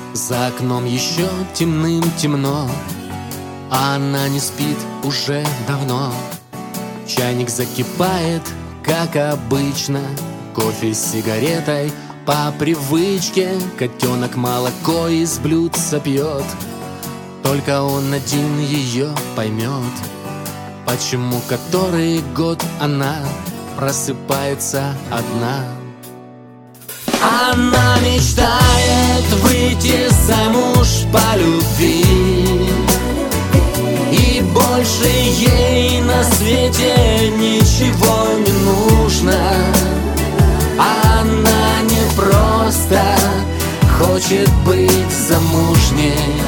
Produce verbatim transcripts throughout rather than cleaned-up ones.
За окном еще темным-темно, а она не спит уже давно. Чайник закипает, как обычно, кофе с сигаретой по привычке. Котенок молоко из блюдца пьет, только он один ее поймет, почему который год она просыпается одна. Она мечтает выйти замуж по любви, и больше ей на свете ничего не нужно. Она не просто хочет быть замужней,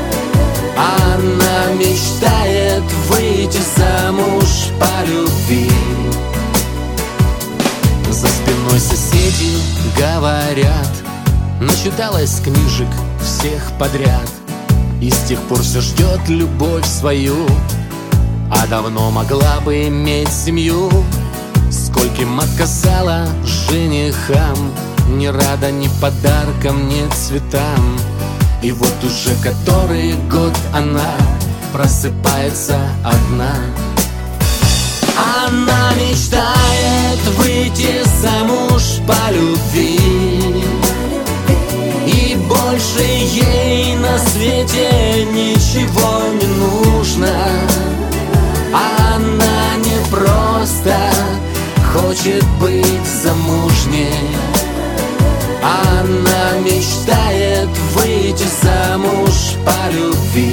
она мечтает выйти замуж по любви. За спиной соседи говорят, начиталась книжек всех подряд, и с тех пор все ждет любовь свою, а давно могла бы иметь семью. Скольким отказала женихам, ни рада ни подаркам, ни цветам. И вот уже который год она просыпается одна. Она мечтает выйти замуж по любви, и больше ей на свете ничего не нужно. Она не просто хочет быть замужней, она мечтает выйти замуж по любви.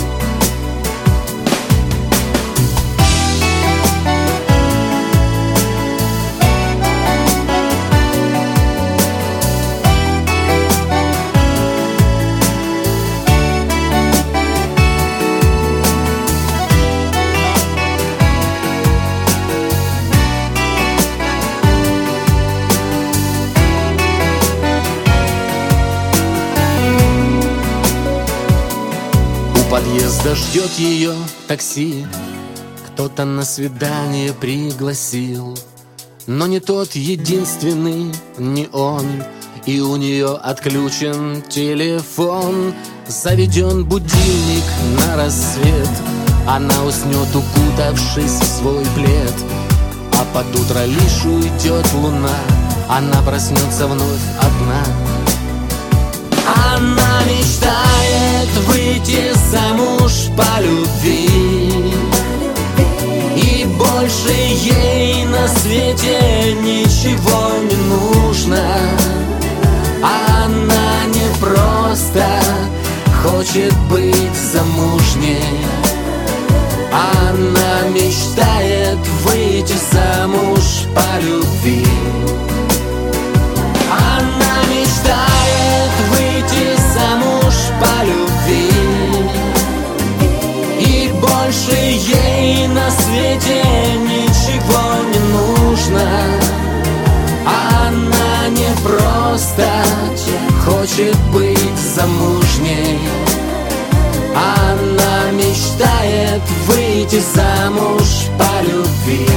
У подъезда ждет ее такси, кто-то на свидание пригласил, но не тот единственный, не он. И у нее отключен телефон, заведен будильник на рассвет. Она уснет, укутавшись в свой плед, а под утро лишь уйдет луна, она проснется вновь одна. Она мечтает выйти замуж по любви, и больше ей на свете ничего не нужно. Она не просто хочет быть замужней, она мечтает выйти замуж по любви. Она мечтает выйти замуж по любви, и больше ей на свете ничего не нужно. Она не просто хочет быть замужней, она мечтает выйти замуж по любви.